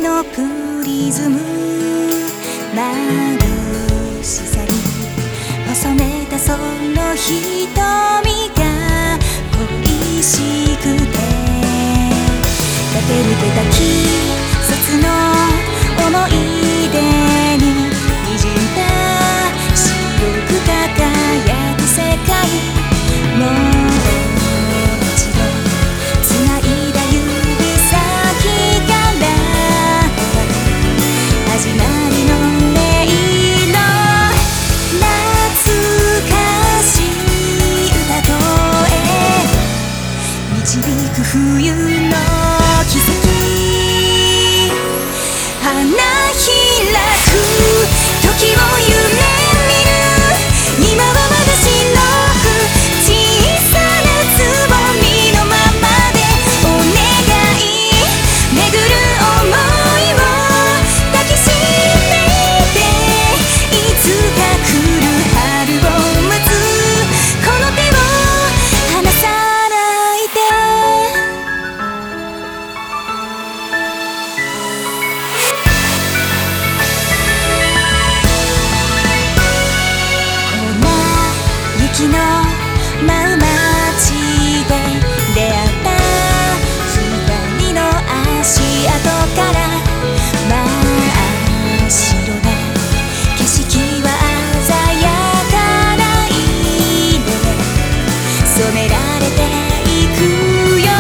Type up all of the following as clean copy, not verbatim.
のプリズム眩しさに細めたその瞳が恋しくて駆け抜けた季節の思い出に滲んだ白く輝く世界もう一度繋いだ指先から始まりの音色懐かしい歌声導く冬の奇跡花開く時を夢見る今はまだ白く小さなつぼみのままでお願い巡る想いを抱きしめていつか来る春を待つこの手を離さないで雪の舞う街で出会った二人の足跡から真っ白な景色は鮮やかな色で染められていくよ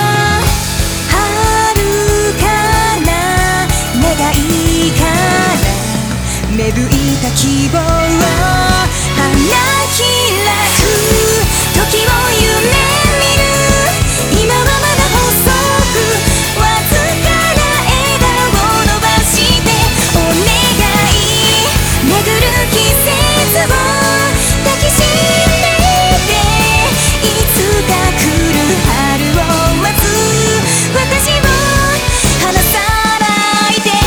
遥かな願いから芽吹いた希望花開く時を夢見る今はまだ細くわずかな笑顔を伸ばしてお願い巡る季節を抱きしめていつか来る春を待つ私を離さないで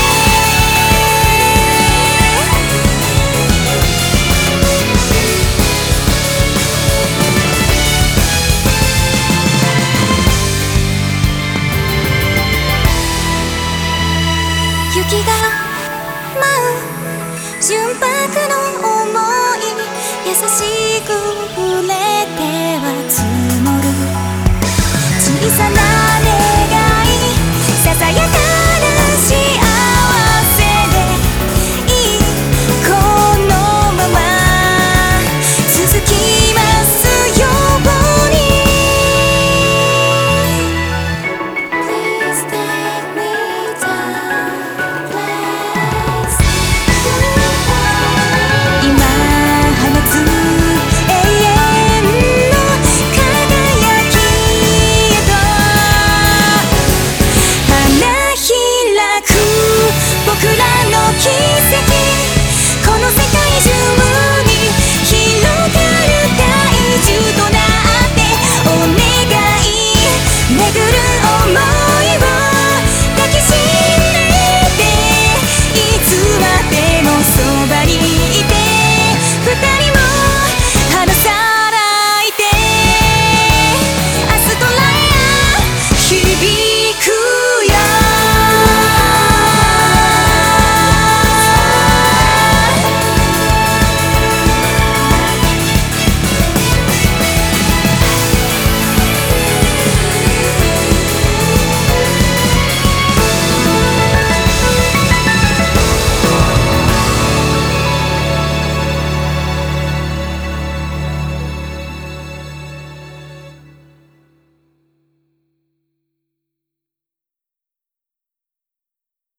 雪が舞う純白の想い優しく触れては積もる小さな願いささやかな幸せでいいこのまま続きますようにPlease take me down今放つ永遠の輝きへと花開く僕ら